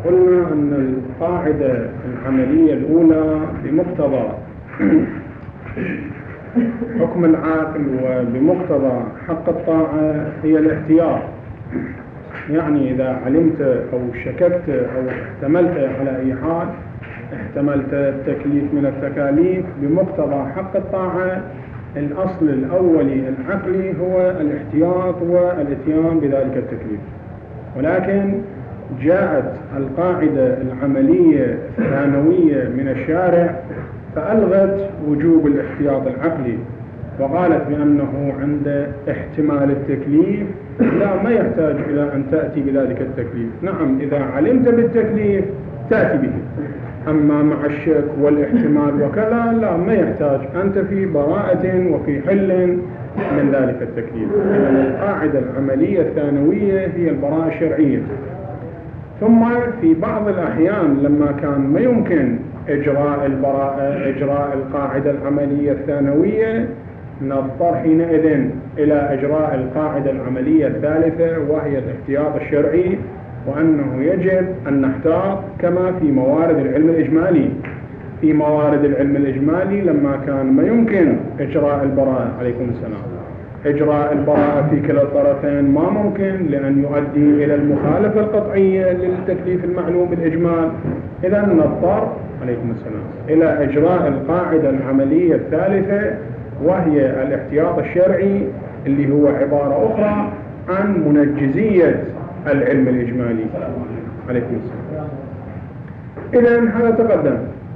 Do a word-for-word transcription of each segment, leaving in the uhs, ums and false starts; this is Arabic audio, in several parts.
قلنا أن القاعدة العملية الأولى بمقتضى حكم العاقل وبمقتضى حق الطاعة هي الاحتياط. يعني إذا علمت أو شككت أو احتملت على أي حال، احتملت التكليف من التكاليف بمقتضى حق الطاعة، الأصل الأولي العقلي هو الاحتياط والاتيان بذلك التكليف. ولكن جاءت القاعدة العملية الثانوية من الشارع فألغت وجوب الاحتياط العقلي، وقالت بأنه عند احتمال التكليف لا، ما يحتاج إلى أن تأتي بذلك التكليف. نعم، إذا علمت بالتكليف تأتي به، أما مع الشك والاحتمال وكذا لا، ما يحتاج، أنت في براءة وفي حل من ذلك التكليف. لأن القاعدة العملية الثانوية هي البراءة الشرعية. ثم في بعض الأحيان لما كان ما يمكن إجراء البراءة، إجراء القاعدة العملية الثانوية، نضطر حينئذ إلى إجراء القاعدة العملية الثالثة وهي الاحتياط الشرعي، وأنه يجب أن نحتاط كما في موارد العلم الإجمالي. في موارد العلم الإجمالي لما كان ما يمكن إجراء البراءة، عليكم السلام، إجراء البراءة في كلا الطرفين ما ممكن، لأن يؤدي إلى المخالفة القطعية للتكليف المعلوم بالإجمال. إذا نضطر، عليكم السلام، إلى إجراء القاعدة العملية الثالثة وهي الاحتياط الشرعي، اللي هو عبارة أخرى عن منجزية العلم الإجمالي. عليكم السلام. إذن هذا تقدم.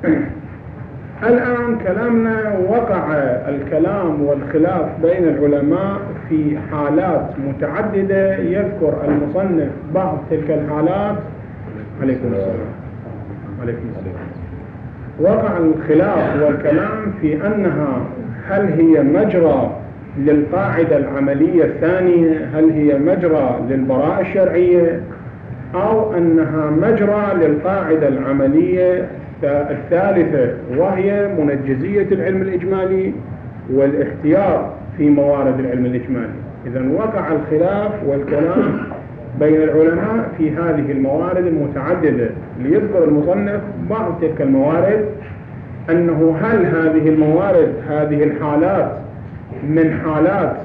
الآن كلامنا وقع الكلام والخلاف بين العلماء في حالات متعددة، يذكر المصنف بعض تلك الحالات. عليكم السلام. عليكم السلام. وقع الخلاف والكلام في أنها هل هي مجرى للقاعدة العملية الثانية، هل هي مجرى للبراءة الشرعية، أو أنها مجرى للقاعدة العملية الثالثة وهي منجزية العلم الإجمالي والاحتياط في موارد العلم الإجمالي. إذن وقع الخلاف والكلام بين العلماء في هذه الموارد المتعددة. ليذكر المصنف بعض تلك الموارد، أنه هل هذه الموارد، هذه الحالات، من حالات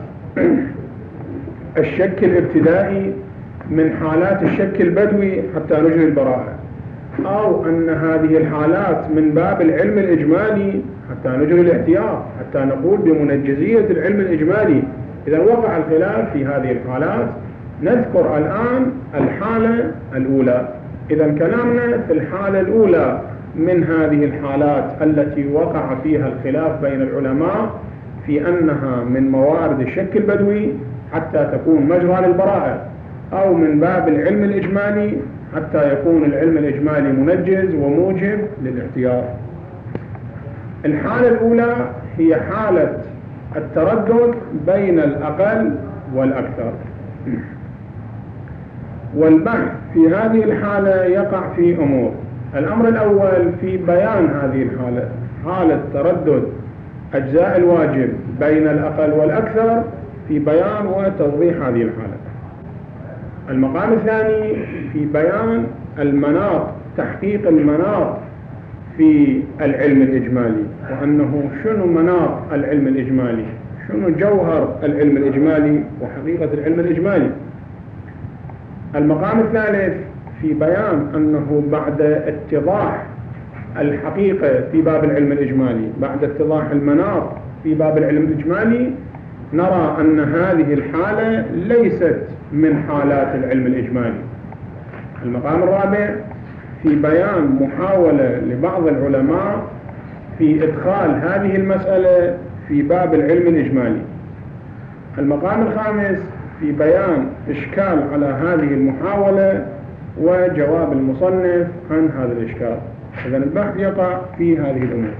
الشك الابتدائي، من حالات الشك البدوي حتى نجري البراءة، أو أن هذه الحالات من باب العلم الإجمالي حتى نجري الاحتياط، حتى نقول بمنجزية العلم الإجمالي. إذا وقع الخلاف في هذه الحالات، نذكر الآن الحالة الأولى. إذا كلامنا في الحالة الأولى من هذه الحالات التي وقع فيها الخلاف بين العلماء في أنها من موارد الشك البدوي حتى تكون مجرى للبراءة، أو من باب العلم الإجمالي حتى يكون العلم الإجمالي منجز وموجب للاحتياط. الحالة الأولى هي حالة التردد بين الأقل والأكثر. والبحث في هذه الحالة يقع في أمور. الأمر الأول في بيان هذه الحالة، حالة تردد أجزاء الواجب بين الأقل والأكثر، في بيان وتوضيح هذه الحالة. المقام الثاني في بيان المناط، تحقيق المناط في العلم الإجمالي، وأنه شنو مناط العلم الإجمالي، شنو جوهر العلم الإجمالي وحقيقة العلم الإجمالي. المقام الثالث في بيان أنه بعد اتضاح الحقيقة في باب العلم الإجمالي، بعد اتضاح المناط في باب العلم الإجمالي، نرى أن هذه الحالة ليست من حالات العلم الإجمالي. المقام الرابع في بيان محاولة لبعض العلماء في إدخال هذه المسألة في باب العلم الإجمالي. المقام الخامس في بيان إشكال على هذه المحاولة وجواب المصنف عن هذا الإشكال. إذن البحث يقع في هذه الأمور.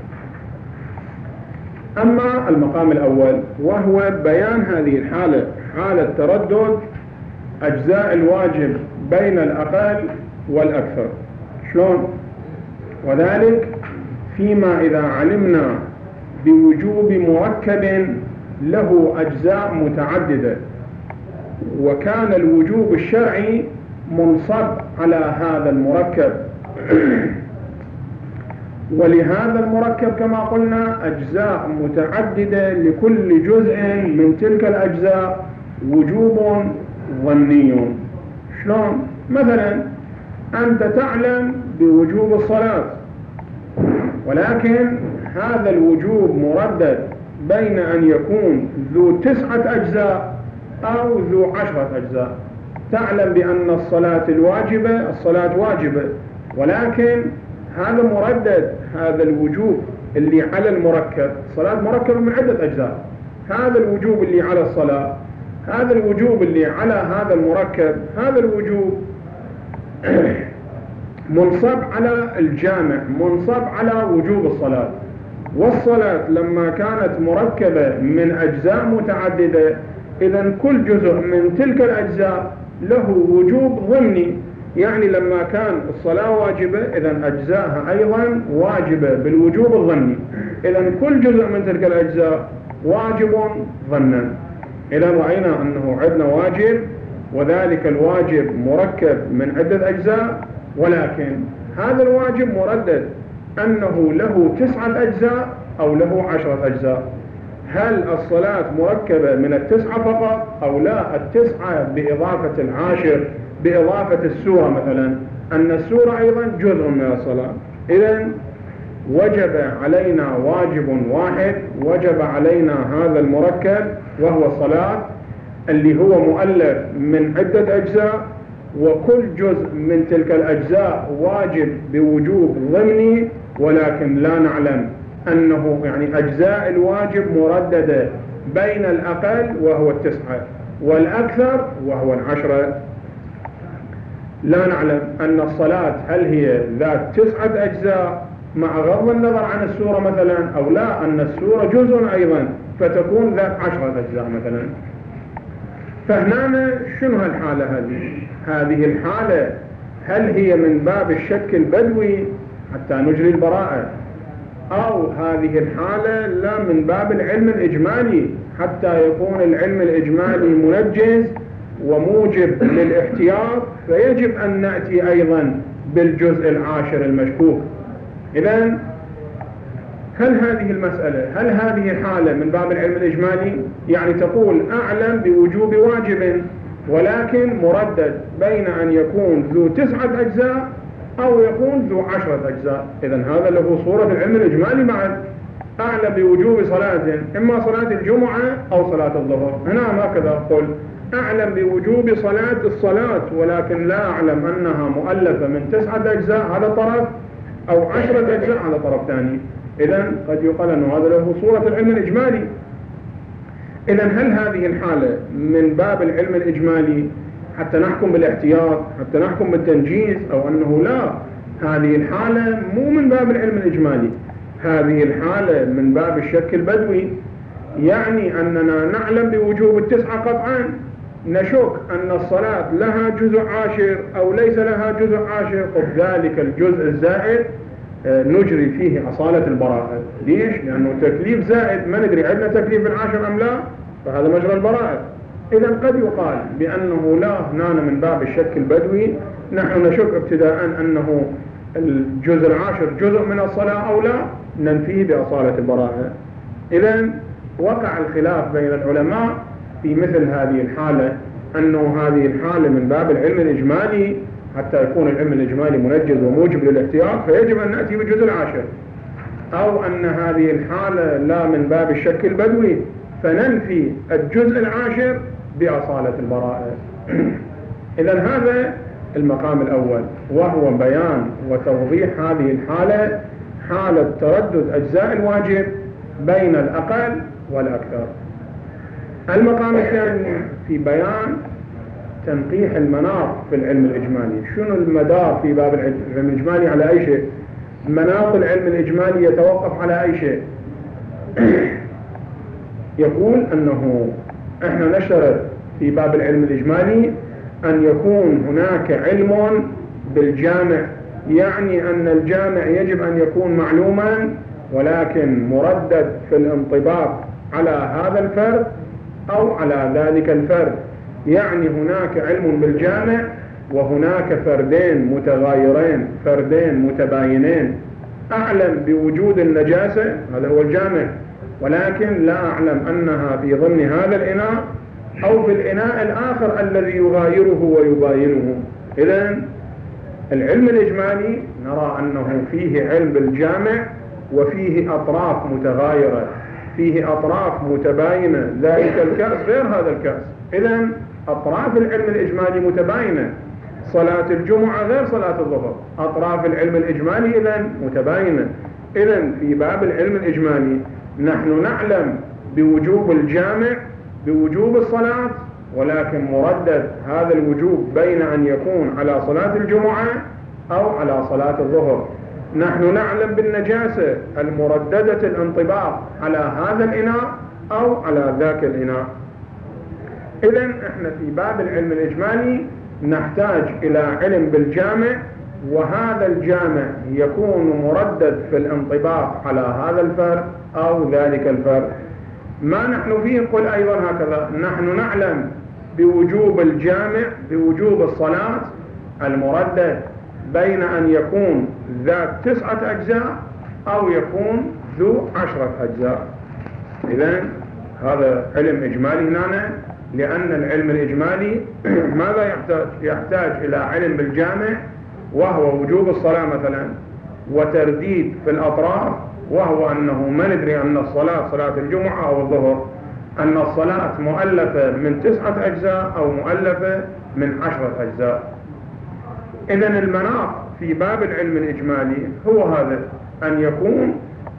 أما المقام الأول وهو بيان هذه الحالة، حالة تردد أجزاء الواجب بين الأقل والأكثر، شلون؟ وذلك فيما إذا علمنا بوجوب مركب له أجزاء متعددة، وكان الوجوب الشرعي منصب على هذا المركب. ولهذا المركب كما قلنا أجزاء متعددة، لكل جزء من تلك الأجزاء وجوب ظني. شلون؟ مثلا أنت تعلم بوجوب الصلاة، ولكن هذا الوجوب مردد بين أن يكون ذو تسعة أجزاء أو ذو عشرة أجزاء. تعلم بأن الصلاة الواجبة الصلاة واجبة، ولكن هذا مردد، هذا الوجوب اللي على المركب، الصلاة مركبة من عدة أجزاء، هذا الوجوب اللي على الصلاة، هذا الوجوب اللي على هذا المركب، هذا الوجوب منصب على الجامع، منصب على وجوب الصلاة. والصلاة لما كانت مركبة من أجزاء متعددة، إذن كل جزء من تلك الأجزاء له وجوب ضمني. يعني لما كان الصلاة واجبة، إذن أجزاءها أيضا واجبة بالوجوب الظني. إذن كل جزء من تلك الأجزاء واجب ظنا. إذن رأينا أنه عندنا واجب، وذلك الواجب مركب من عدة أجزاء، ولكن هذا الواجب مردد أنه له تسعة أجزاء أو له عشرة أجزاء. هل الصلاة مركبة من التسعة فقط أو لا؟ التسعة بإضافة العاشر، بإضافة السورة مثلا، أن السورة أيضا جزء من الصلاة. إذن وجب علينا واجب واحد، وجب علينا هذا المركب وهو الصلاة، اللي هو مؤلف من عدة أجزاء، وكل جزء من تلك الأجزاء واجب بوجوب ضمني، ولكن لا نعلم أنه يعني أجزاء الواجب مرددة بين الأقل وهو التسعة والأكثر وهو العشرة. لا نعلم أن الصلاة هل هي ذات تسعة أجزاء مع غض النظر عن السورة مثلا، أو لا أن السورة جزء أيضا فتكون ذات عشرة أجزاء مثلا. فهنا شنو هالحالة هذه؟ هذه الحالة هل هي من باب الشك البدوي حتى نجري البراءة، أو هذه الحالة لا من باب العلم الإجمالي حتى يكون العلم الإجمالي منجز وموجب للاحتياط، فيجب أن نأتي أيضا بالجزء العاشر المشكوك. إذن هل هذه المسألة، هل هذه الحالة من باب العلم الإجمالي؟ يعني تقول أعلم بوجوب واجب، ولكن مردد بين أن يكون ذو تسعة أجزاء أو يكون ذو عشرة أجزاء. إذن هذا له صورة العلم الإجمالي معا. أعلم بوجوب صلاة، إما صلاة الجمعة أو صلاة الظهر. هنا هكذا أقول أعلم بوجوب صلاة الصلاة، ولكن لا أعلم أنها مؤلفة من تسعة أجزاء، هذا طرف، أو عشرة أجزاء، هذا طرف ثاني. إذن قد يقال أنه هذا له صورة العلم الإجمالي. إذن هل هذه الحالة من باب العلم الإجمالي حتى نحكم بالاحتياط، حتى نحكم بالتنجيز، أو أنه لا، هذه الحالة مو من باب العلم الإجمالي، هذه الحالة من باب الشك البدوي. يعني أننا نعلم بوجوب التسعة قطعا، نشك أن الصلاة لها جزء عاشر أو ليس لها جزء عاشر، وبذلك الجزء الزائد نجري فيه أصالة البراءة. ليش؟ لأنه تكليف زائد ما ندري عندنا تكليف العاشر أم لا، فهذا مجرى البراءة. إذا قد يقال بأنه لا، هنا من باب الشك البدوي نحن نشك ابتداء أنه الجزء العاشر جزء من الصلاة أو لا، ننفيه بأصالة البراءة. إذا وقع الخلاف بين العلماء في مثل هذه الحالة، أنه هذه الحالة من باب العلم الإجمالي حتى يكون العلم الإجمالي منجز وموجب للاحتياط، فيجب أن نأتي بالجزء العاشر، أو أن هذه الحالة لا من باب الشك البدوي فننفي الجزء العاشر بأصالة البراءة. إذن هذا المقام الأول، وهو بيان وتوضيح هذه الحالة، حالة تردد أجزاء الواجب بين الأقل والأكثر. المقام الثاني في بيان تنقيح المناط في العلم الإجمالي. شنو المدار في باب العلم الإجمالي على أي شيء؟ مناط العلم الإجمالي يتوقف على أي شيء؟ يقول أنه إحنا نشترط في باب العلم الإجمالي أن يكون هناك علم بالجامع، يعني أن الجامع يجب أن يكون معلوما ولكن مردد في الانطباق على هذا الفرد أو على ذلك الفرد. يعني هناك علم بالجامع وهناك فردين متغايرين فردين متباينين أعلم بوجود النجاسة، هذا هو الجامع، ولكن لا أعلم أنها في ضمن هذا الإناء أو في الإناء الآخر الذي يغايره ويباينه. إذن العلم الإجمالي نرى أنه فيه علم بالجامع وفيه أطراف متغايرة، فيه أطراف متباينة، ذلك الكأس غير هذا الكأس. إذن أطراف العلم الإجمالي متباينة، صلاة الجمعة غير صلاة الظهر، أطراف العلم الإجمالي إذن متباينة. إذن في باب العلم الإجمالي نحن نعلم بوجوب الجامع بوجوب الصلاة، ولكن مردد هذا الوجوب بين أن يكون على صلاة الجمعة أو على صلاة الظهر. نحن نعلم بالنجاسة المرددة الانطباق على هذا الإناء أو على ذاك الإناء. إذن احنا في باب العلم الإجمالي نحتاج إلى علم بالجامع، وهذا الجامع يكون مردد في الانطباق على هذا الفرد أو ذلك الفرد. ما نحن فيه قل أيضا هكذا، نحن نعلم بوجوب الجامع بوجوب الصلاة المردد بين أن يكون ذات تسعة أجزاء أو يكون ذو عشرة أجزاء. إذن هذا علم إجمالي هنا، لأن العلم الإجمالي ماذا يحتاج؟ يحتاج إلى علم بالجامع وهو وجوب الصلاة مثلا، وترديد في الأطراف، وهو أنه ما ندري أن الصلاة صلاة الجمعة أو الظهر، أن الصلاة مؤلفة من تسعة أجزاء أو مؤلفة من عشرة أجزاء. إذن المناط في باب العلم الإجمالي هو هذا، أن يكون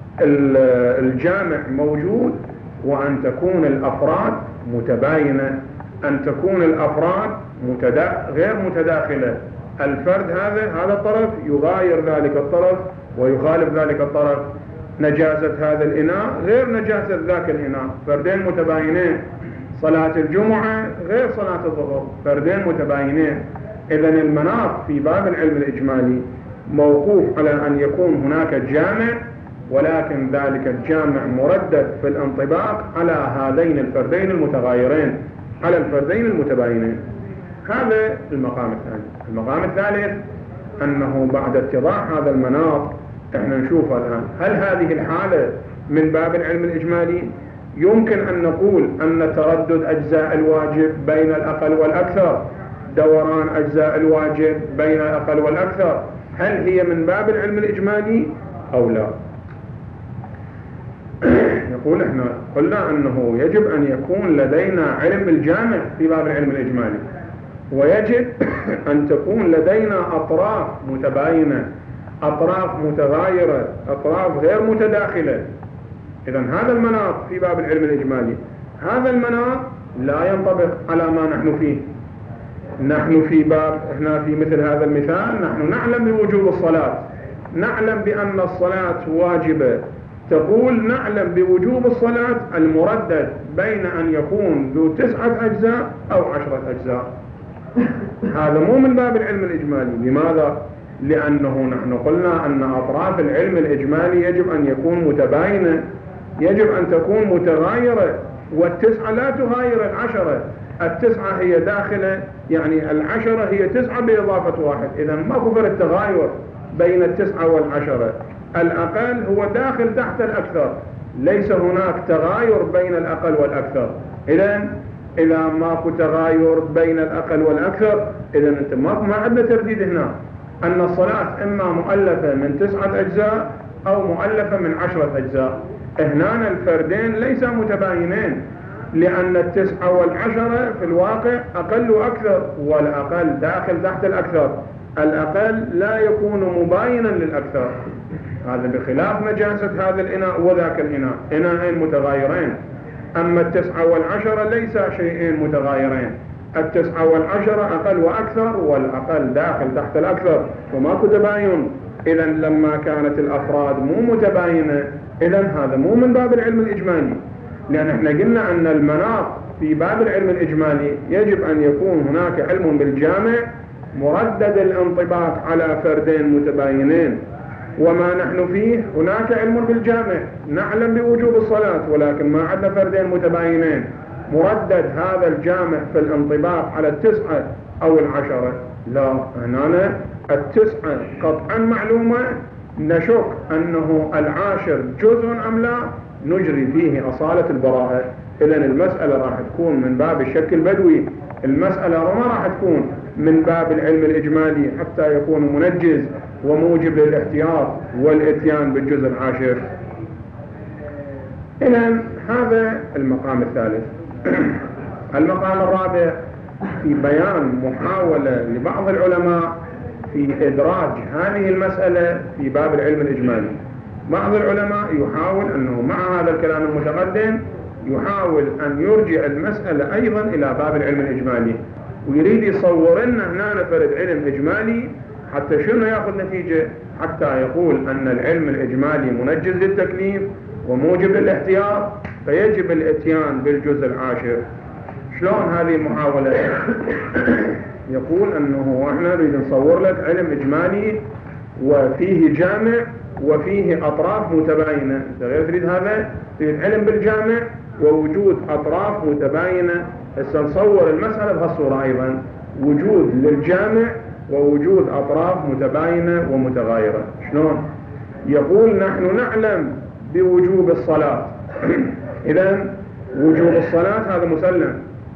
الجامع موجود، وأن تكون الأفراد متباينة، أن تكون الأفراد متدا... غير متداخلة. الفرد هذا هذا الطرف يغاير ذلك الطرف ويخالف ذلك الطرف. نجاسة هذا الإناء غير نجاسة ذاك الإناء، فردين متباينين. صلاة الجمعة غير صلاة الظهر، فردين متباينين. إذن المناط في باب العلم الإجمالي موقوف على أن يكون هناك جامع، ولكن ذلك الجامع مردد في الانطباق على هذين الفردين المتغايرين، على الفردين المتباينين. هذا المقام الثاني. المقام الثالث أنه بعد اتضاح هذا المناط احنا نشوف الآن، هل هذه الحالة من باب العلم الإجمالي يمكن أن نقول أن تردد أجزاء الواجب بين الأقل والأكثر، دوران أجزاء الواجب بين الأقل والأكثر، هل هي من باب العلم الإجمالي أو لا؟ يقول احنا قلنا أنه يجب أن يكون لدينا علم بالجامع في باب العلم الإجمالي، ويجب أن تكون لدينا أطراف متباينة، أطراف متغايرة، أطراف غير متداخلة. إذن هذا المناط في باب العلم الإجمالي، هذا المناط لا ينطبق على ما نحن فيه. نحن في باب احنا في مثل هذا المثال نحن نعلم بوجوب الصلاة، نعلم بأن الصلاة واجبة، تقول نعلم بوجوب الصلاة المردد بين أن يكون ذو تسعة أجزاء أو عشرة أجزاء. هذا مو من باب العلم الإجمالي. لماذا؟ لأنه نحن قلنا أن أطراف العلم الإجمالي يجب أن يكون متباينة، يجب أن تكون متغايرة، والتسعة لا تغاير العشرة. التسعة هي داخلة، يعني العشرة هي تسعة بإضافة واحد. إذا ما كفر التغاير بين التسعة والعشرة. الأقل هو داخل تحت الأكثر، ليس هناك تغاير بين الأقل والأكثر. إذا إذا ماكو تغاير بين الأقل والأكثر، إذا أنت ما عندنا ترديد هنا أن الصلاة إما مؤلفة من تسعة أجزاء أو مؤلفة من عشرة أجزاء. هنا الفردين ليس متباينين، لأن التسعة والعشرة في الواقع أقل وأكثر، والأقل داخل تحت الأكثر. الأقل لا يكون مباينا للأكثر، هذا بخلاف نجاسة هذا الإناء وذاك الإناء، إناءين متغايرين. أما التسعة والعشرة ليس شيئين متغايرين، التسعة والعشرة أقل وأكثر، والأقل داخل تحت الأكثر، وماكو تباين. إذا لما كانت الأفراد مو متباينة، إذا هذا مو من باب العلم الإجمالي، لأن احنا قلنا أن المناط في باب العلم الإجمالي يجب أن يكون هناك علم بالجامع مردد الانطباق على فردين متباينين. وما نحن فيه هناك علم بالجامع، نعلم بوجوب الصلاة، ولكن ما عندنا فردين متباينين، مردد هذا الجامع في الانطباق على التسعة أو العشرة. لا، هنا التسعة قطعا معلومة، نشك أنه العاشر جزء أم لا، نجري فيه أصالة البراءة. إذن المسألة راح تكون من باب الشك البدوي، المسألة ما راح تكون من باب العلم الإجمالي حتى يكون منجز وموجب للاحتياط والإتيان بالجزء العاشر. إذن هذا المقام الثالث. المقام الرابع في بيان محاولة لبعض العلماء في إدراج هذه المسألة في باب العلم الإجمالي. بعض العلماء يحاول أنه مع هذا الكلام المتقدم يحاول أن يرجع المسألة أيضا إلى باب العلم الإجمالي، ويريد يصور لنا هنا فرد علم إجمالي حتى شنو يأخذ نتيجة، حتى يقول أن العلم الإجمالي منجز للتكليف وموجب للاحتياط فيجب الاتيان بالجزء العاشر. شلون هذه المحاولة؟ يقول أنه احنا نريد نصور لك علم إجمالي وفيه جامع وفيه أطراف متباينة. أنت غير تريد هذا، تريد علم بالجامع ووجود أطراف متباينة. هسه نصور المسألة بهالصورة أيضا، وجود للجامع ووجود أطراف متباينة ومتغايرة. شلون؟ يقول نحن نعلم بوجوب الصلاة. إذن وجوب الصلاة هذا مسلم،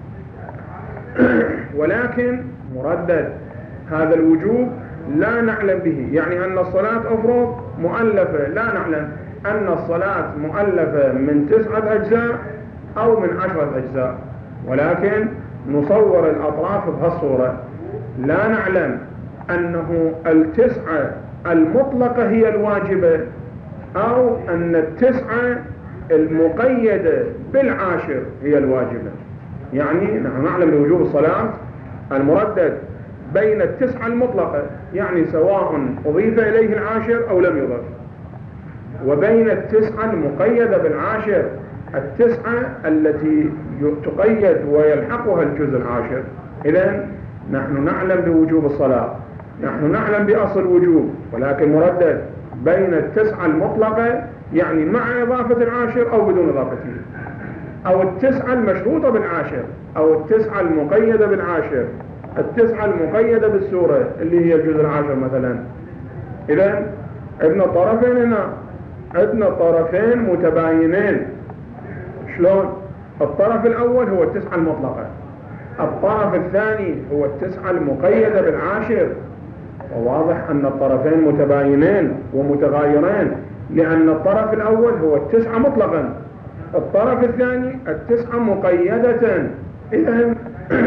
ولكن مردد هذا الوجوب لا نعلم به، يعني أن الصلاة أفرض مؤلفة، لا نعلم أن الصلاة مؤلفة من تسعة أجزاء أو من عشرة أجزاء، ولكن نصور الأطراف بهالصورة. لا نعلم أنه التسعة المطلقة هي الواجبة أو أن التسعة المقيدة بالعاشر هي الواجبة. يعني نحن نعلم بوجوب الصلاة المردد بين التسعة المطلقة، يعني سواء أضيف إليه العاشر أو لم يضف، وبين التسعة المقيدة بالعاشر، التسعة التي تقيد ويلحقها الجزء العاشر. إذن نحن نعلم بوجوب الصلاة، نحن نعلم بأصل وجوب، ولكن مردد بين التسعة المطلقة، يعني مع إضافة العاشر أو بدون إضافته، أو التسعة المشروطة بالعاشر أو التسعة المقيدة بالعاشر، التسعة المقيدة بالسورة اللي هي الجزء العاشر مثلا. إذن عندنا طرفين هنا، عندنا طرفين متباينين. شلون؟ الطرف الأول هو التسعة المطلقة، الطرف الثاني هو التسعة المقيدة بالعاشر. وواضح أن الطرفين متباينين ومتغايرين، لأن الطرف الأول هو التسعة مطلقا، الطرف الثاني التسعة مقيدة. إذن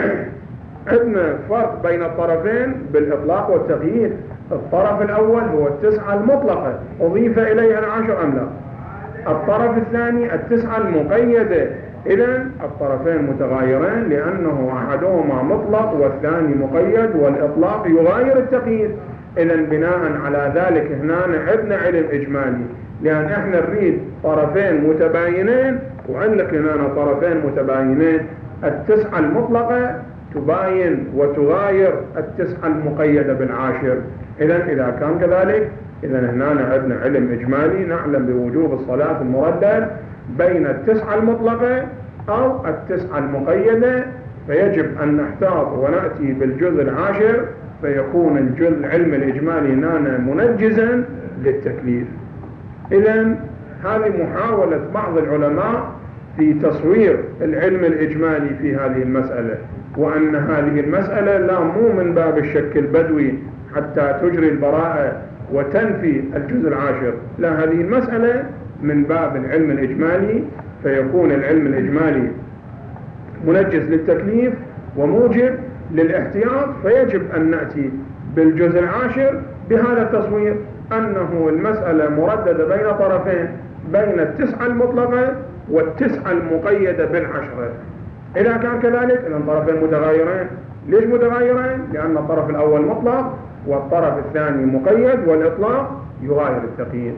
عندنا فرق بين الطرفين بالإطلاق والتقييد. الطرف الأول هو التسعة المطلقة أضيف إليها العشر أم لا، الطرف الثاني التسعة المقيدة. إذن الطرفين متغايرين لأنه أحدهما مطلق والثاني مقيد، والإطلاق يغاير التقييد. إذن بناء على ذلك هنا عندنا علم إجمالي، لأن احنا نريد طرفين متباينين، وعندك هنا طرفين متباينين. التسعة المطلقة تباين وتغاير التسعة المقيدة بالعاشر. إذن إذا كان كذلك، إذن هنا عندنا علم إجمالي، نعلم بوجوب الصلاة المردد بين التسعة المطلقة أو التسعة المقيدة، فيجب أن نحتاط ونأتي بالجزء العاشر، فيكون الجزء العلم الإجمالي هنا منجزا للتكليف. إذن هذه محاولة بعض العلماء في تصوير العلم الإجمالي في هذه المسألة، وأن هذه المسألة لا مو من باب الشك البدوي حتى تجري البراءة وتنفي الجزء العاشر، لا، هذه المسألة من باب العلم الإجمالي، فيكون العلم الإجمالي منجز للتكليف وموجب للاحتياط، فيجب أن نأتي بالجزء العاشر بهذا التصوير، أنه المسألة مرددة بين طرفين، بين التسعة المطلقة والتسعة المقيدة بالعشرة. إذا كان كذلك إذن طرفين متغايرين. ليش متغايرين؟ لأن الطرف الأول مطلق والطرف الثاني مقيد، والإطلاق يغاير التقييد.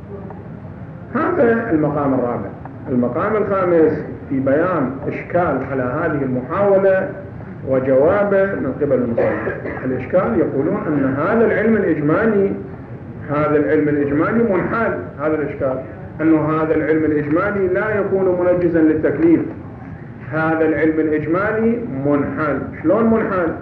هذا المقام الرابع. المقام الخامس في بيان إشكال على هذه المحاولة وجوابه من قبل المصنف. الإشكال يقولون أن هذا العلم الإجمالي هذا العلم الإجمالي منحل. هذا الإشكال أنه هذا العلم الإجمالي لا يكون منجزا للتكليف. هذا العلم الإجمالي منحل. شلون منحل؟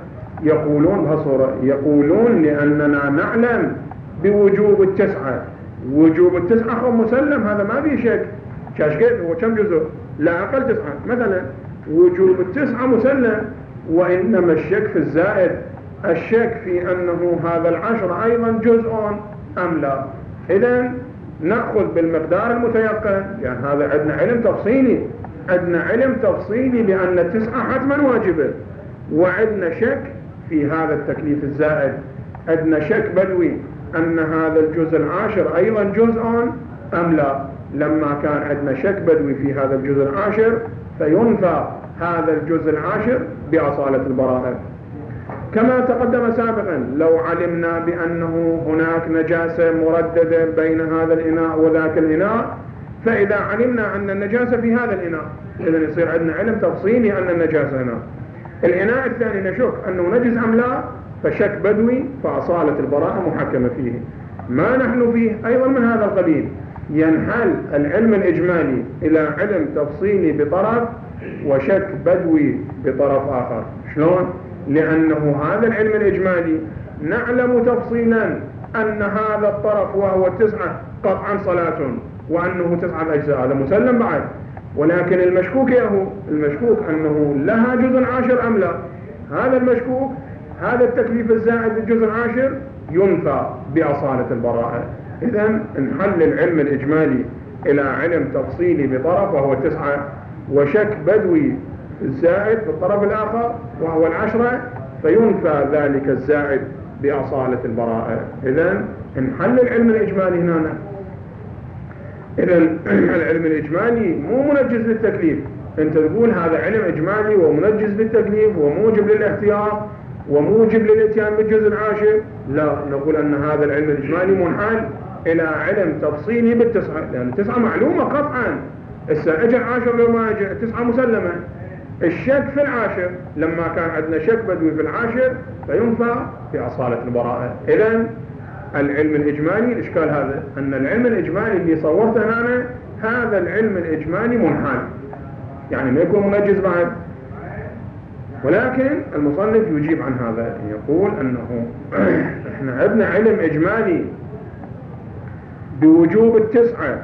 يقولون بهالصورة، يقولون لأننا نعلم بوجوب التسعة، وجوب التسعة هو مسلم، هذا ما فيه شك. شاش كيف هو كم جزء؟ لا أقل تسعة مثلا، وجوب التسعة مسلم، وإنما الشك في الزائد، الشك في أنه هذا العشر أيضا جزء أم لا. إذن نأخذ بالمقدار المتيقن، يعني هذا عندنا علم تفصيلي، عندنا علم تفصيلي بأن التسعة حتما واجبة، وعندنا شك في هذا التكليف الزائد، عندنا شك بدوي أن هذا الجزء العاشر أيضا جزء أم لا. لما كان عندنا شك بدوي في هذا الجزء العاشر فينفى هذا الجزء العاشر بأصالة البراءة. كما تقدم سابقا، لو علمنا بأنه هناك نجاسة مرددة بين هذا الإناء وذاك الإناء، فإذا علمنا أن النجاسة في هذا الإناء، إذن يصير عندنا علم تفصيلي أن النجاسة هنا. الإناء الثاني نشك أنه نجس أم لا، فشك بدوي، فأصالة البراءة محكمة فيه. ما نحن فيه أيضا من هذا القبيل، ينحل العلم الإجمالي إلى علم تفصيلي بطرف وشك بدوي بطرف آخر. شلون؟ لأنه هذا العلم الإجمالي نعلم تفصيلا أن هذا الطرف وهو التسعة قطعا صلاة، وأنه تسعة أجزاء، هذا مسلم بعد. ولكن المشكوك يهو المشكوك أنه لها جزء عاشر أم لا، هذا المشكوك، هذا التكليف الزائد الجزء العاشر ينفى بأصالة البراءة. إذن نحل العلم الإجمالي إلى علم تفصيلي بطرف وهو التسعة، وشك بدوي الزائد في الطرف الآخر وهو العشرة، فينفى ذلك الزائد بأصالة البراءة. إذن نحل العلم الإجمالي هنا. إذن العلم الإجمالي مو منجز للتكليف. أنت تقول هذا علم إجمالي ومنجز للتكليف وموجب للاحتياط وموجب للاتيان بالجزء العاشر، لا، نقول أن هذا العلم الإجمالي منحل إلى علم تفصيلي بالتسعة، لأن التسعة معلومة قطعا. السا اجى العاشر لو ما اجى، التسعة مسلمة. الشك في العاشر، لما كان عندنا شك بدوي في العاشر فينفى بأصالة البراءة. إذن العلم الإجمالي، الإشكال هذا أن العلم الإجمالي اللي صورته هنا، هذا العلم الإجمالي منحل، يعني ما يكون منجز بعد. ولكن المصنف يجيب عن هذا، يقول أنه احنا عندنا علم إجمالي بوجوب التسعة،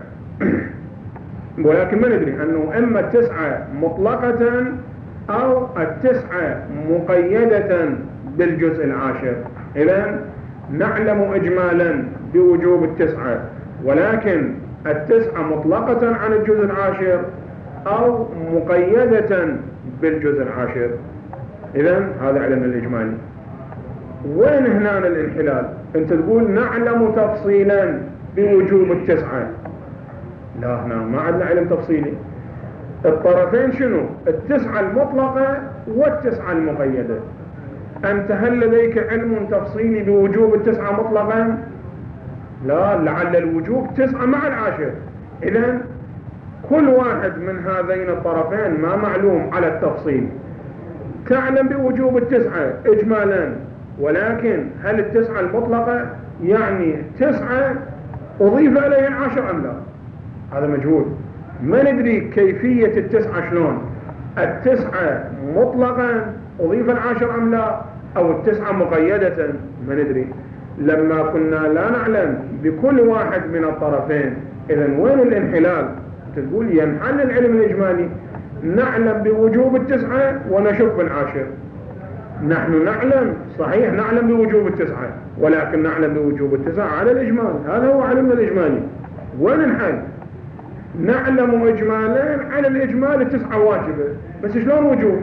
ولكن ما ندري أنه إما التسعة مطلقة أو التسعة مقيدة بالجزء العاشر. إذن نعلم إجمالا بوجوب التسعة، ولكن التسعة مطلقة عن الجزء العاشر أو مقيدة بالجزء العاشر. إذن هذا علم الإجمالي. وين هنا الانحلال؟ أنت تقول نعلم تفصيلا بوجوب التسعة، لا، هنا ما عندنا علم تفصيلي. الطرفين شنو؟ التسعة المطلقة والتسعة المقيدة. أنت هل لديك علم تفصيلي بوجوب التسعة مطلقا؟ لا، لعل الوجوب تسعة مع العاشر. إذن كل واحد من هذين الطرفين ما معلوم على التفصيل. تعلم بوجوب التسعة إجمالا، ولكن هل التسعة المطلقة يعني تسعة أضيف إليه العاشر أم لا؟ هذا مجهول. ما ندري كيفية التسعة شلون، التسعة مطلقا أضيف العاشر أم لا، أو التسعة مقيدة، ما ندري. لما كنا لا نعلم بكل واحد من الطرفين، إذن وين الانحلال؟ تقول ينحل العلم الإجمالي، نعلم بوجوب التسعة ونشك بالعاشر. نحن نعلم، صحيح نعلم بوجوب التسعة، ولكن نعلم بوجوب التسعة على الإجمال، هذا هو علمنا الإجمالي. وين الحل؟ نعلم إجمالا على الإجمال التسعة واجبة، بس شلون وجوب؟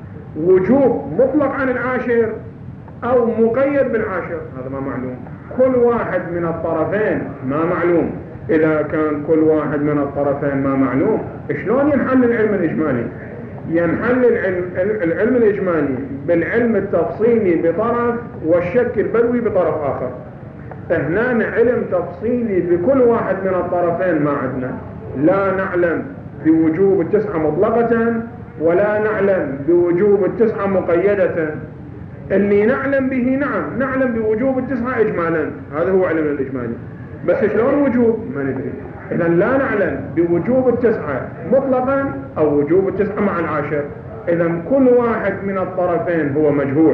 وجوب مطلق عن العاشر أو مقيد بالعاشر، هذا ما معلوم. كل واحد من الطرفين ما معلوم. إذا كان كل واحد من الطرفين ما معلوم، شلون ينحل العلم الإجمالي؟ ينحل العلم, العلم الإجمالي بالعلم التفصيلي بطرف والشك البدوي بطرف آخر. هنا علم تفصيلي بكل واحد من الطرفين ما عندنا، لا نعلم بوجوب التسعة مطلقة ولا نعلم بوجوب التسعة مقيدة. اللي نعلم به، نعم نعلم بوجوب التسعة إجمالا، هذا هو علم الإجمالي، بس شلون وجوب ما ندري. إذا لا نعلم بوجوب التسعة مطلقا أو وجوب التسعة مع العاشر. إذا كل واحد من الطرفين هو مجهول،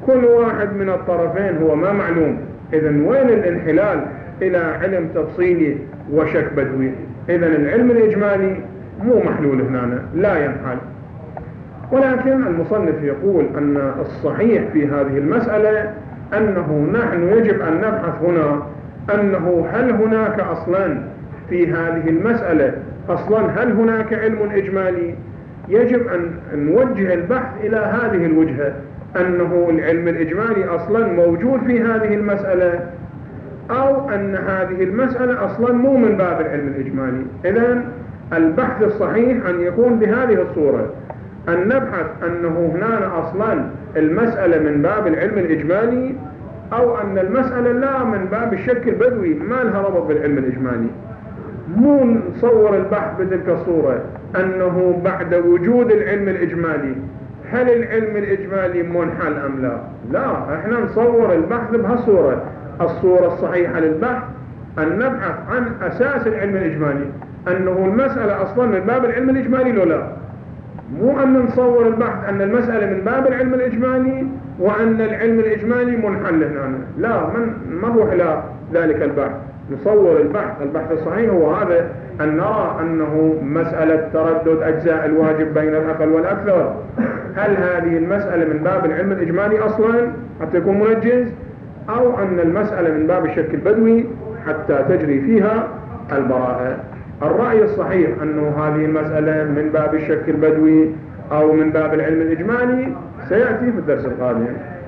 كل واحد من الطرفين هو ما معلوم. إذن وين الانحلال إلى علم تفصيلي وشك بدوي؟ إذن العلم الإجمالي مو محلول هنا، لا ينحل. ولكن المصنف يقول أن الصحيح في هذه المسألة أنه نحن يجب أن نبحث هنا أنه هل هناك أصلا في هذه المسألة أصلا هل هناك علم إجمالي؟ يجب أن نوجه البحث إلى هذه الوجهة، أنه العلم الإجمالي أصلا موجود في هذه المسألة، أو أن هذه المسألة أصلا مو من باب العلم الإجمالي. إذن البحث الصحيح أن يكون بهذه الصورة، أن نبحث أنه هنا أصلا المسألة من باب العلم الإجمالي، أو أن المسألة لا من باب الشك البدوي ما لها ربط بالعلم الإجمالي. مو نصور البحث بتلك الصورة أنه بعد وجود العلم الإجمالي هل العلم الإجمالي منحل أم لا؟ لا، احنا نصور البحث بهالصورة. الصورة الصحيحة للبحث أن نبحث عن أساس العلم الإجمالي، أنه المسألة أصلا من باب العلم الإجمالي لو لا. مو أن نصور البحث أن المسألة من باب العلم الإجمالي وأن العلم الإجمالي منحل هنا، لا، من ما نروح إلى ذلك البحث. نصور البحث، البحث الصحيح هو هذا، أن نرى أنه مسألة تردد أجزاء الواجب بين الأقل والأكثر، هل هذه المسألة من باب العلم الإجمالي أصلا حتى يكون منجز، أو أن المسألة من باب الشك البدوي حتى تجري فيها البراءة. الرأي الصحيح أنه هذه المسألة من باب الشك البدوي أو من باب العلم الإجمالي سيأتي في الدرس القادم.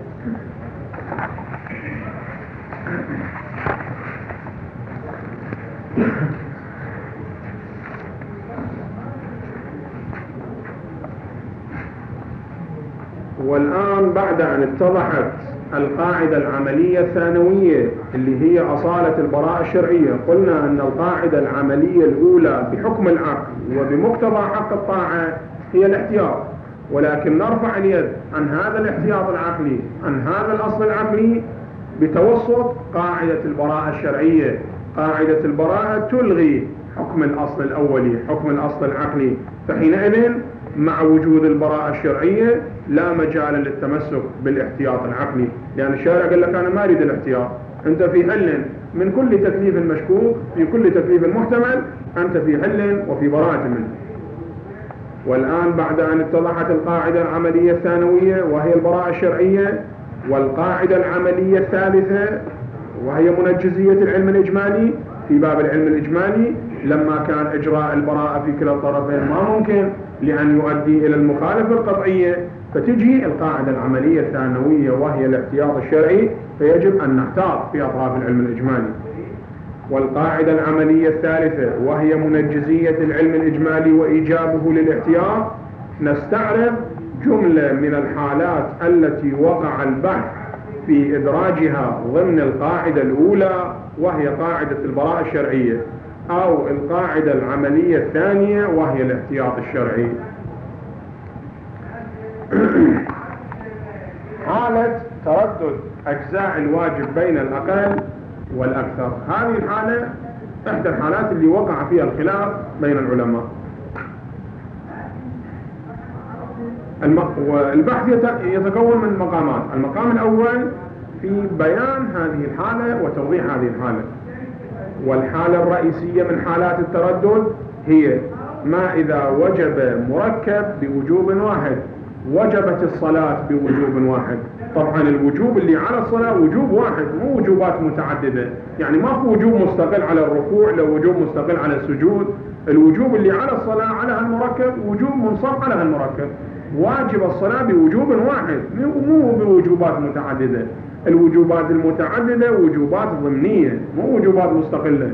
والآن بعد أن اتضحت القاعدة العملية الثانوية اللي هي أصالة البراءة الشرعية، قلنا أن القاعدة العملية الأولى بحكم العقل وبمقتضى حق الطاعة هي الاحتياط، ولكن نرفع اليد عن هذا الاحتياط العقلي، عن هذا الأصل العقلي، بتوسط قاعدة البراءة الشرعية. قاعدة البراءة تلغي حكم الأصل الأولي، حكم الأصل العقلي، فحينئذ مع وجود البراءة الشرعية لا مجال للتمسك بالاحتياط العقلي، لأن الشارع قال لك أنا ما أريد الاحتياط، أنت في حل من كل تكليف مشكوك، في كل تكليف محتمل أنت في حل وفي براءة منه. والآن بعد أن اتضحت القاعدة العملية الثانوية وهي البراءة الشرعية، والقاعدة العملية الثالثة وهي منجزية العلم الإجمالي، في باب العلم الإجمالي لما كان إجراء البراءة في كلا الطرفين ما ممكن لأن يؤدي إلى المخالفة القطعية، فتجي القاعدة العملية الثانوية وهي الاحتياط الشرعي، فيجب أن نحتاط في أطراف العلم الإجمالي. والقاعدة العملية الثالثة وهي منجزية العلم الإجمالي وإيجابه للاحتياط، نستعرض جملة من الحالات التي وقع البحث في إدراجها ضمن القاعدة الأولى وهي قاعدة البراءة الشرعية، أو القاعدة العملية الثانية وهي الاحتياط الشرعي. حالة تردد أجزاء الواجب بين الأقل والأكثر، هذه الحالة إحدى الحالات اللي وقع فيها الخلاف بين العلماء. والبحث يتكون من مقامات. المقام الأول في بيان هذه الحالة وتوضيح هذه الحالة. والحالة الرئيسية من حالات التردد هي ما إذا وجب مركب بوجوب واحد، وجبت الصلاة بوجوب واحد. طبعا الوجوب اللي على الصلاة وجوب واحد، مو وجوبات متعددة، يعني ما في وجوب مستقل على الركوع لو وجوب مستقل على السجود. الوجوب اللي على الصلاة على هالمركب وجوب منصب على هالمركب، واجب الصلاة بوجوب واحد مو بوجوبات متعددة. الوجوبات المتعددة وجوبات ضمنية مو وجوبات مستقلة.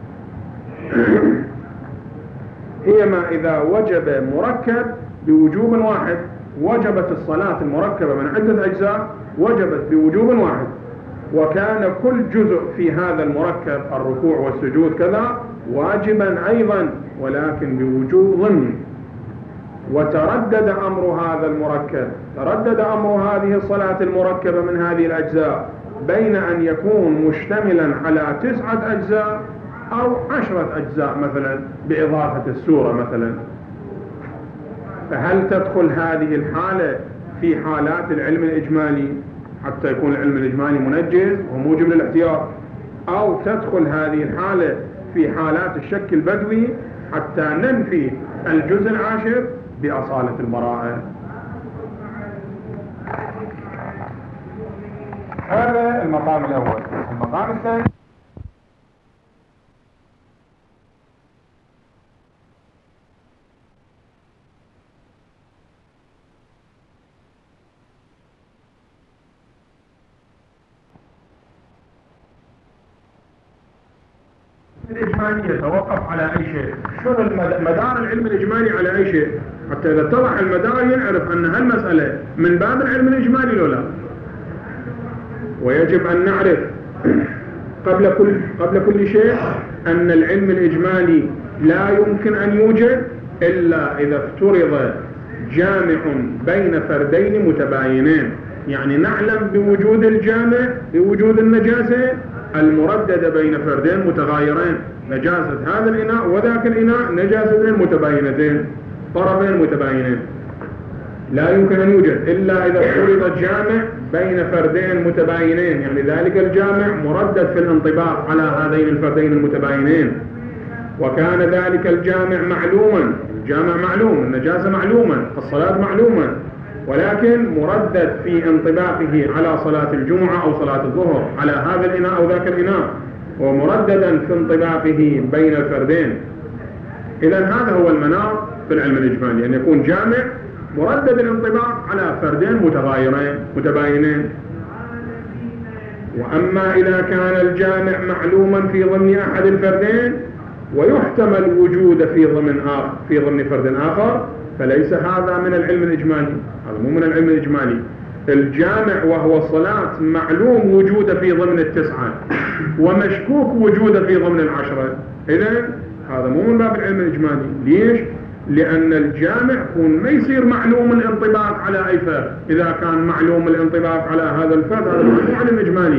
هي ما إذا وجب مركب بوجوب واحد، وجبت الصلاة المركبة من عدة أجزاء وجبت بوجوب واحد، وكان كل جزء في هذا المركب الركوع والسجود كذا واجبا أيضا ولكن بوجوب ضمني. وتردد أمر هذا المركب، تردد أمر هذه الصلاة المركبة من هذه الأجزاء بين أن يكون مشتملا على تسعة أجزاء أو عشرة أجزاء مثلا بإضافة السورة مثلا. فهل تدخل هذه الحالة في حالات العلم الإجمالي؟ حتى يكون العلم الإجمالي منجز وموجب للاحتياط، أو تدخل هذه الحالة في حالات الشك البدوي حتى ننفي الجزء العاشر بأصالة البراءة. هذا المقام الأول. المقام الثاني الإجمالي يتوقف على أي شيء. شنو مدار العلم الإجمالي على أي شيء؟ حتى إذا اتضح المدار ينعرف أن هالمسألة من باب العلم الإجمالي لو لا. ويجب أن نعرف قبل كل قبل كل شيء أن العلم الإجمالي لا يمكن أن يوجد إلا إذا افترض جامع بين فردين متباينين. يعني نعلم بوجود الجامع بوجود النجاسة المرددة بين فردين متغايرين، نجاسة هذا الإناء وذاك الإناء نجاستين متباينتين، طرفين متباينين. لا يمكن أن يوجد إلا إذا افترض الجامع بين فردين متباينين، يعني ذلك الجامع مردد في الانطباق على هذين الفردين المتباينين، وكان ذلك الجامع معلوما. الجامع معلوم، النجاسة معلوما، الصلاة معلوما، ولكن مردد في انطباقه على صلاة الجمعة أو صلاة الظهر على هذا الإناء أو ذاك الإناء، ومرددا في انطباقه بين الفردين. إذن هذا هو المنار في العلم الإجمالي، أن يكون جامع مردد الانطباق على فردين متغايرين متباينين. وأما إذا كان الجامع معلوما في ضمن أحد الفردين ويحتمل وجود في ضمن آخر في ضمن فرد آخر، فليس هذا من العلم الإجمالي. هذا مو من العلم الإجمالي. الجامع وهو الصلاة معلوم وجوده في ضمن التسعة ومشكوك وجوده في ضمن العشرة، إذن هذا مو من باب العلم الإجمالي. ليش؟ لأن الجامع يكون ما يصير معلوم الانطباق على أي فرد. إذا كان معلوم الانطباق على هذا الفرد هذا مو علم إجمالي.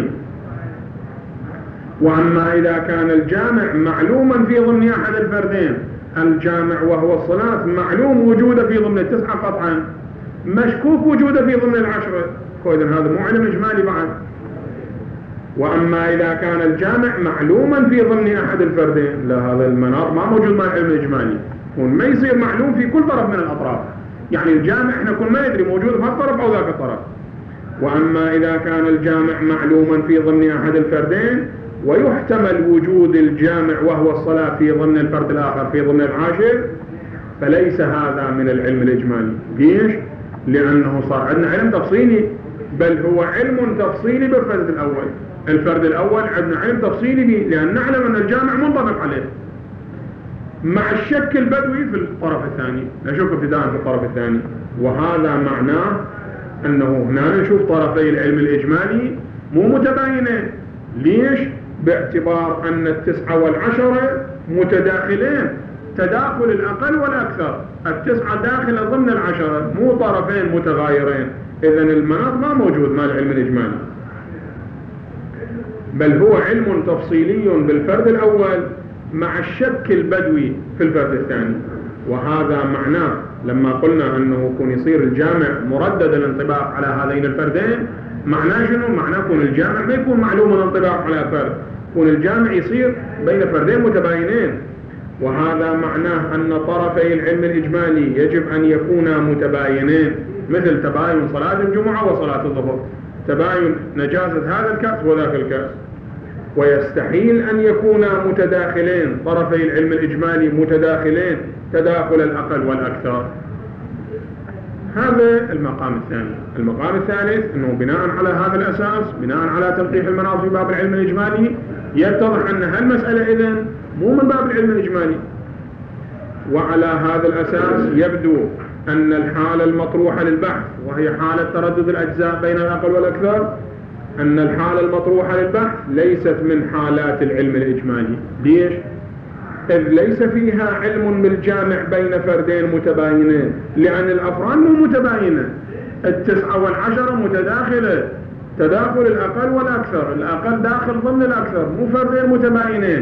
وأما إذا كان الجامع معلوما في ضمن أحد الفردين، الجامع وهو الصلاة معلوم وجوده في ضمن التسعة قطعا، مشكوك وجوده في ضمن العشرة، إذن هذا مو علم إجمالي بعد. وأما إذا كان الجامع معلوما في ضمن أحد الفردين، لا، هذا المنار ما موجود مع العلم الإجمالي، ما يصير معلوم في كل طرف من الأطراف. يعني الجامع احنا كل ما يدري موجود في هالطرف أو ذاك الطرف. وأما إذا كان الجامع معلوما في ضمن أحد الفردين ويحتمل وجود الجامع وهو الصلاة في ضمن الفرد الآخر في ضمن العاشر، فليس هذا من العلم الإجمالي. ليش؟ لأنه صار عندنا علم تفصيلي، بل هو علم تفصيلي بالفرد الأول. الفرد الأول عندنا علم تفصيلي به، لأن نعلم أن الجامع منطبق عليه، مع الشك البدوي في الطرف الثاني، نشوف ابتداء في الطرف الثاني. وهذا معناه أنه هنا نشوف طرفي العلم الإجمالي مو متباينين. ليش؟ باعتبار أن التسعة والعشرة متداخلين تداخل الأقل والأكثر، التسعة داخلة ضمن العشرة، مو طرفين متغايرين. إذن المناط ما موجود مع العلم الإجمالي، بل هو علم تفصيلي بالفرد الأول مع الشك البدوي في الفرد الثاني. وهذا معناه لما قلنا أنه يكون يصير الجامع مردد الانطباق على هذين الفردين، معناه شنو؟ معناه يكون الجامع ما يكون معلوم الانطباق على فرد، يكون الجامع يصير بين فردين متباينين. وهذا معناه أن طرفي العلم الإجمالي يجب أن يكونا متباينين، مثل تباين صلاة الجمعة وصلاة الظهر، تباين نجاسة هذا الكأس وذاك الكأس. ويستحيل أن يكونا متداخلين، طرفي العلم الإجمالي متداخلين تداخل الأقل والأكثر. هذا المقام الثاني. المقام الثالث أنه بناء على هذا الأساس، بناء على تنقيح المناط في باب العلم الإجمالي، يتضح أن هالمسألة إذن مو من باب العلم الإجمالي. وعلى هذا الأساس يبدو أن الحالة المطروحة للبحث، وهي حالة تردد الأجزاء بين الأقل والأكثر، أن الحالة المطروحة للبحث ليست من حالات العلم الإجمالي. ليش؟ إذ ليس فيها علم بالجامع بين فردين متباينين، لأن الأفراد مو متباينة، التسعة والعشرة متداخلة تداخل الأقل والأكثر، الأقل داخل ضمن الأكثر، مو فردين متباينين.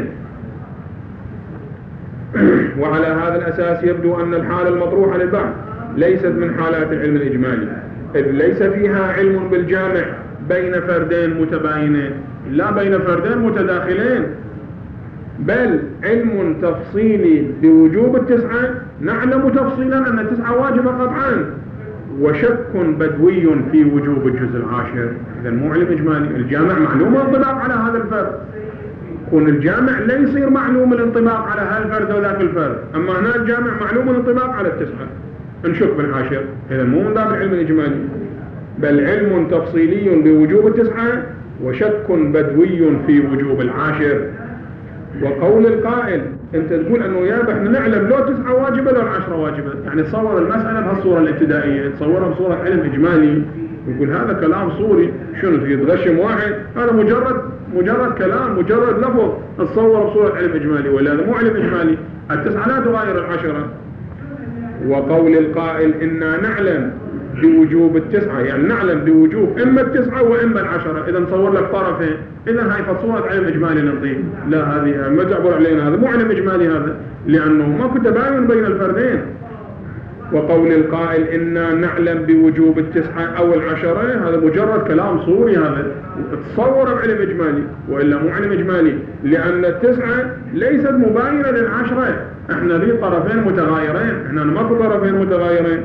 وعلى هذا الأساس يبدو أن الحالة المطروحة للبحث ليست من حالات العلم الإجمالي، إذ ليس فيها علم بالجامع بين فردين متباينين لا بين فردين متداخلين، بل علم تفصيلي بوجوب التسعة، نعلم تفصيلا أن التسعة واجبة قطعا، وشك بدوي في وجوب الجزء العاشر. إذا مو علم إجمالي. الجامع معلوم الانطباق على هذا الفرد، يكون الجامع لا يصير معلوم الانطباق على هذا الفرد وذاك الفرد، أما هنا الجامع معلوم الانطباق على التسعة، نشك بالعاشر. إذا مو من باب العلم الإجمالي، بل علم تفصيلي بوجوب التسعة وشك بدوي في وجوب العاشر. وقول القائل انت تقول انه يا احنا نعلم لو تسعة واجبة لو العشرة واجبة، يعني تصور المسألة بهالصورة الابتدائية، تصورها بصورة علم إجمالي، يقول هذا كلام صوري، شنو يتغشم واحد؟ هذا مجرد مجرد كلام، مجرد لفظ تصور بصورة علم إجمالي، ولا هذا مو علم إجمالي، التسعة لا تغير العشرة. وقول القائل إنا نعلم بوجوب التسعة، يعني نعلم بوجوب إما التسعة وإما العشرة، إذا نصور لك طرفين، إذا هاي فصورة علم إجمالي نعطيه، لا هذه ما تعبر علينا، هذا مو علم إجمالي هذا، لأنه ماكو تباين بين الفردين. وقول القائل إنا نعلم بوجوب التسعة أو العشرة، هذا مجرد كلام صوري، هذا تصور بعلم إجمالي، وإلا مو علم إجمالي، لأن التسعة ليست مباينة للعشرة، إحنا ذي طرفين متغايرين، إحنا ماكو طرفين متغايرين.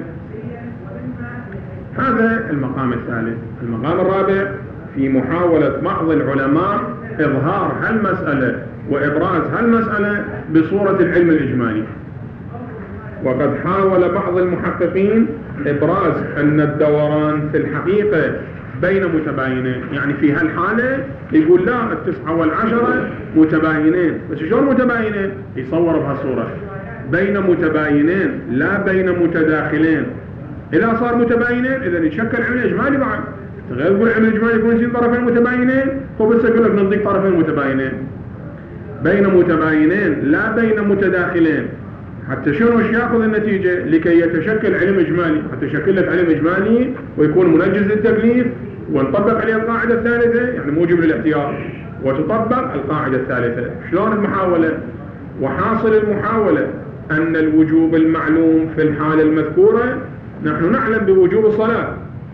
هذا المقام الثالث. المقام الرابع في محاولة بعض العلماء إظهار هالمسألة وإبراز هالمسألة بصورة العلم الإجمالي. وقد حاول بعض المحققين إبراز أن الدوران في الحقيقة بين متباينين، يعني في هالحالة يقول لا التسعة والعشرة متباينين، بس شلون متباينين؟ يصور بهالصورة بين متباينين لا بين متداخلين. إذا صار متباينين إذا يتشكل علم إجمالي بعد، غير يقول علم إجمالي يكون يصير طرفين متباينين، هو بس يقول لك نضيف طرفين متباينين. بين متباينين لا بين متداخلين، حتى شنو ايش ياخذ النتيجة؟ لكي يتشكل علم إجمالي، حتى يشكل لك علم إجمالي ويكون منجز للتكليف ونطبق عليه القاعدة الثالثة، يعني موجب للاحتياط، وتطبق القاعدة الثالثة. شلون المحاولة؟ وحاصل المحاولة أن الوجوب المعلوم في الحالة المذكورة، نحن نعلم بوجوب الصلاة،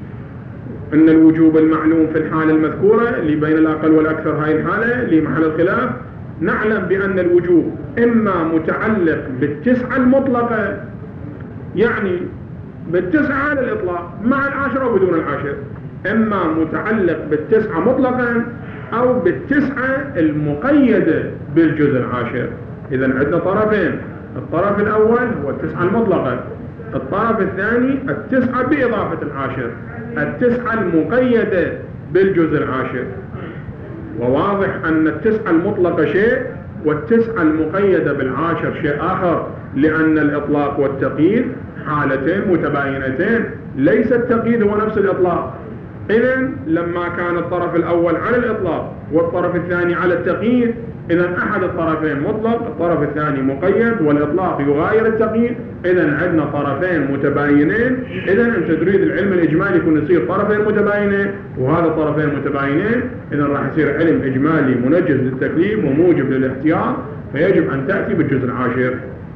أن الوجوب المعلوم في الحالة المذكورة اللي بين الأقل والأكثر، هاي الحالة اللي محل الخلاف، نعلم بأن الوجوب إما متعلق بالتسعة المطلقة، يعني بالتسعة على الإطلاق مع العاشرة وبدون العاشر، إما متعلق بالتسعة مطلقا أو بالتسعة المقيدة بالجزء العاشر. إذا عندنا طرفين، الطرف الأول هو التسعة المطلقة، الطرف الثاني التسعة بإضافة العاشر، التسعة المقيدة بالجزء العاشر. وواضح أن التسعة المطلقة شيء والتسعة المقيدة بالعاشر شيء آخر، لأن الإطلاق والتقييد حالتين متباينتين، ليس التقييد هو نفس الإطلاق. إذن لما كان الطرف الأول على الإطلاق والطرف الثاني على التقييد، إذن أحد الطرفين مطلق، الطرف الثاني مقيد، والإطلاق يغاير التقييد، إذن عندنا طرفين متباينين. إذن أنت تريد العلم الإجمالي يكون يصير طرفين متباينين وهذا طرفين متباينين، إذن راح يصير علم إجمالي منجز للتكليف وموجب للاحتياط، فيجب أن تأتي بالجزء العاشر.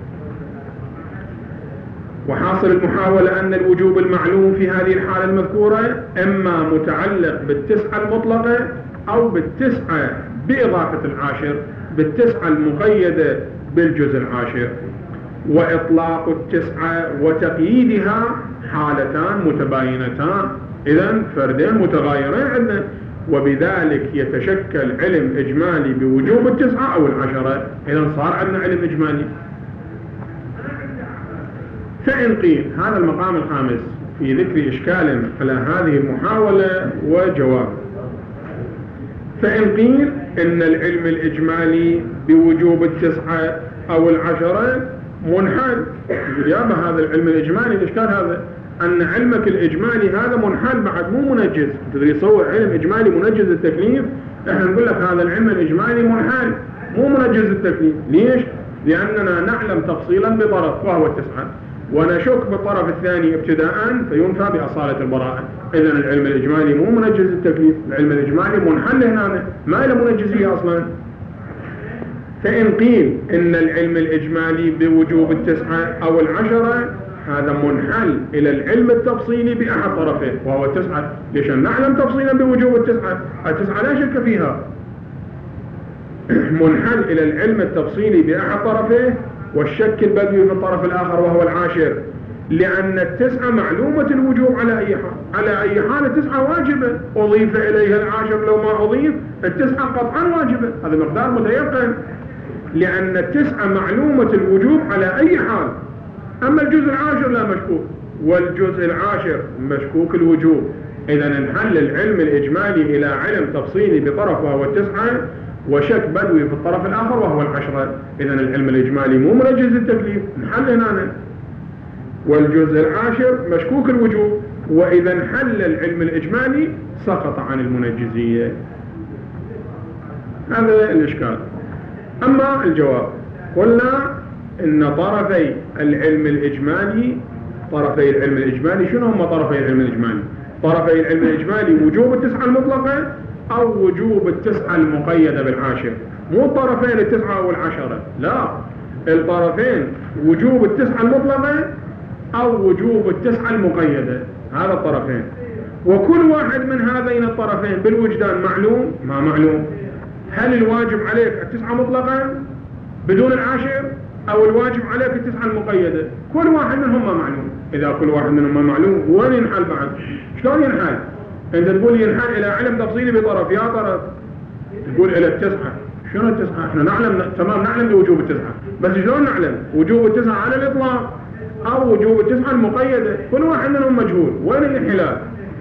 وحاصل المحاولة أن الوجوب المعلوم في هذه الحالة المذكورة إما متعلق بالتسعة المطلقة أو بالتسعة بإضافة العاشر، بالتسعة المقيدة بالجزء العاشر. وإطلاق التسعة وتقييدها حالتان متباينتان، إذن فردين متغايرين عندنا، وبذلك يتشكل علم إجمالي بوجوب التسعة أو العشرة، إذن صار عندنا علم إجمالي. فإن قيل، هذا المقام الخامس في ذكر إشكال على هذه المحاولة وجواب. فإن قيل إن العلم الإجمالي بوجوب التسعة أو العشرة منحل، يابا هذا العلم الإجمالي الإشكال هذا أن علمك الإجمالي هذا منحل بعد، مو منجز. تدري صور علم إجمالي منجز التكليف، إحنا نقول لك هذا العلم الإجمالي منحل مو منجز التكليف. ليش؟ لأننا نعلم تفصيلا بطرف وهو التسعة، ونشك بالطرف الثاني ابتداء فينفى بأصالة البراءة. إذن العلم الإجمالي مو منجز التكليف، العلم الإجمالي منحل هنا، ما له منجزية أصلا. فإن قيل إن العلم الإجمالي بوجوب التسعة أو العشرة هذا منحل إلى العلم التفصيلي بأحد طرفيه وهو التسعة. ليش نعلم تفصيلا بوجوب التسعة؟ التسعة لا شك فيها. منحل إلى العلم التفصيلي بأحد طرفيه والشك البدوي في الطرف الآخر وهو العاشر، لأن التسعة معلومة الوجوب على أي حال. على أي حال التسعة واجبة، أضيف إليها العاشر لو ما أضيف التسعة قطعا واجبة، هذا مقدار متيقن، لأن التسعة معلومة الوجوب على أي حال. أما الجزء العاشر لا مشكوك، والجزء العاشر مشكوك الوجوب. إذا انحل العلم الإجمالي إلى علم تفصيلي بطرف وهو التسعة، وشك بدوي في الطرف الآخر وهو العشرة. إذا العلم الإجمالي مو منجز التكليف، انحل هنا. والجزء العاشر مشكوك الوجوب، وإذا انحل العلم الإجمالي سقط عن المنجزية. هذا الإشكال. أما الجواب، قلنا إن طرفي العلم الإجمالي طرفي العلم الإجمالي شنو هم طرفي العلم الإجمالي؟ طرفي العلم الإجمالي وجوب التسعة المطلقة أو وجوب التسعة المقيدة بالعاشر، مو طرفين التسعة والعشرة، لا، الطرفين وجوب التسعة المطلقة أو وجوب التسعة المقيدة، هذا الطرفين. وكل واحد من هذين الطرفين بالوجدان معلوم ما معلوم. هل الواجب عليك التسعة مطلقة بدون العاشر أو الواجب عليك التسعة المقيدة؟ كل واحد منهم ما معلوم. إذا كل واحد منهم ما معلوم وين ينحل بعد؟ شلون ينحل؟ أنت تقول ينحل إلى علم تفصيلي بطرف، يا طرف تقول إلى التسعة. شنو التسعة؟ احنا نعلم تمام، نعلم بوجوب التسعة، بس شلون نعلم وجوب التسعة على الإطلاق أو وجوب التسعة المقيدة؟ كل واحد منهم مجهول، وين الانحلال؟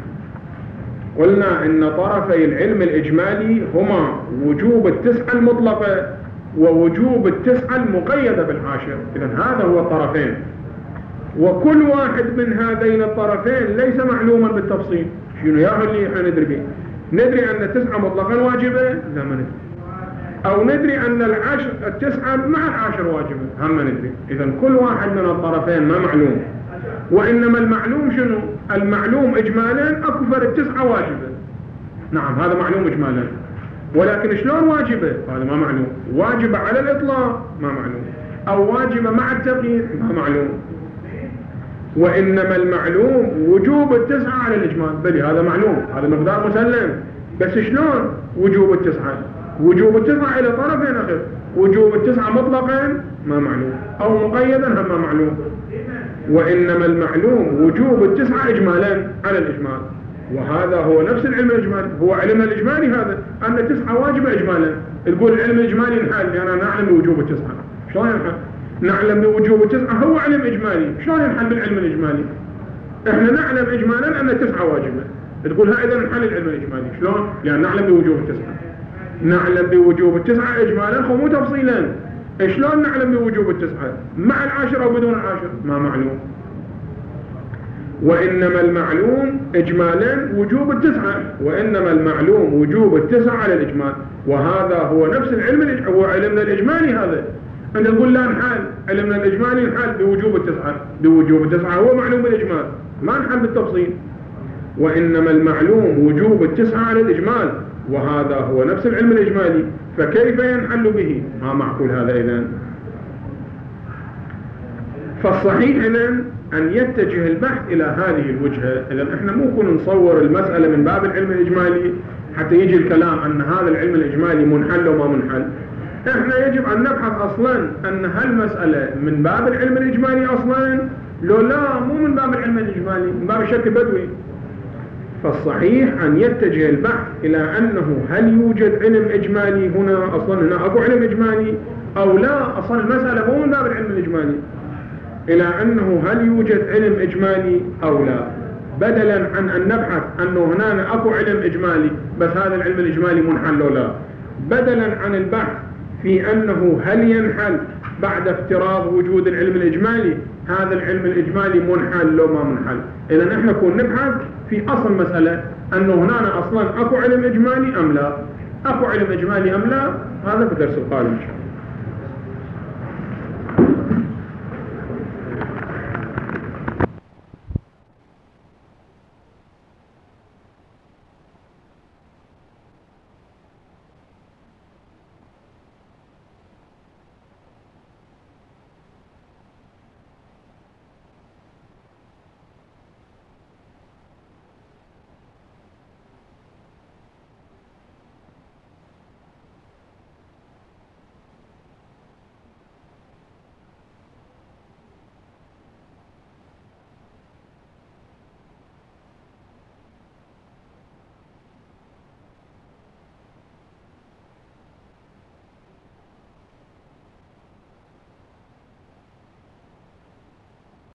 قلنا إن طرفي العلم الإجمالي هما وجوب التسعة المطلقة ووجوب التسعة المقيدة بالعاشر. إذن هذا هو الطرفين، وكل واحد من هذين الطرفين ليس معلوما بالتفصيل. شنو يا اللي احنا ندري به؟ ندري أن التسعة مطلقا واجبة؟ لا ما ندري. أو ندري أن العشر التسعة مع العاشر واجبة؟ هم ما ندري. إذن كل واحد من الطرفين ما معلوم. وإنما المعلوم شنو؟ المعلوم إجمالا أكثر التسعة واجبة. نعم هذا معلوم إجمالا، ولكن شلون واجبة؟ هذا ما معلوم. واجبة على الإطلاق ما معلوم، أو واجبة مع التقييد ما معلوم. وإنما المعلوم وجوب التسعة على الإجمال، بلي هذا معلوم، هذا مقدار مسلم، بس شلون وجوب التسعة؟ وجوب التسعة إلى طرفين أخر، وجوب التسعة مطلقا ما معلوم، أو مقيدا هم ما معلوم. وإنما المعلوم وجوب التسعة إجمالا على الإجمال، وهذا هو نفس العلم الإجمالي، هو علم الإجمالي هذا، أن التسعة واجبة إجمالا. تقول العلم الإجمالي ينحل لأن يعني نعلم بوجوب التسعة. شلون ينحل؟ نعلم بوجوب التسعة هو علم إجمالي، شلون ينحل بالعلم الإجمالي؟ إحنا نعلم إجمالا أن التسعة واجبة، تقول ها إذا نحل العلم الإجمالي، شلون؟ يعني نعلم بوجوب التسعة، نعلم بوجوب التسعة إجمالا مو تفصيلا. شلون نعلم بوجوب التسعة؟ مع العاشر أو بدون العاشر؟ ما معلوم. وإنما المعلوم إجمالا وجوب التسعة، وإنما المعلوم وجوب التسعة على الإجمال، وهذا هو نفس العلم، هو علمنا الإجمالي هذا. أنت تقول لا نحل علمنا الإجمالي، نحل بوجوب التسعة، بوجوب التسعة هو معلوم الإجمال، ما نحل بالتفصيل. وإنما المعلوم وجوب التسعة على الإجمال، وهذا هو نفس العلم الإجمالي، فكيف ينحل به؟ ما معقول هذا إذن. فالصحيح إذن أن يتجه البحث إلى هذه الوجهة. إذن إحنا ممكن نصور المسألة من باب العلم الإجمالي حتى يجي الكلام أن هذا العلم الإجمالي منحل وما منحل. إحنا يجب أن نبحث أصلا أن هالمسألة من باب العلم الإجمالي أصلا، لو لا مو من باب العلم الإجمالي، من باب الشك البدوي. فالصحيح أن يتجه البحث إلى أنه هل يوجد علم إجمالي هنا أصلا، هنا أكو علم إجمالي أو لا، أصلا المسألة مو من باب العلم الإجمالي، إلى أنه هل يوجد علم إجمالي أو لا، بدلا عن أن نبحث أنه هنا أكو علم إجمالي بس هذا العلم الإجمالي منحل أو لا، بدلا عن البحث في أنه هل ينحل بعد افتراض وجود العلم الإجمالي، هذا العلم الإجمالي منحل لو ما منحل. إذا نحن نكون نبحث في أصل مسألة أنه هنا أصلا أكو علم إجمالي أم لا، أكو علم إجمالي أم لا، هذا في الدرس القادم إن شاء الله.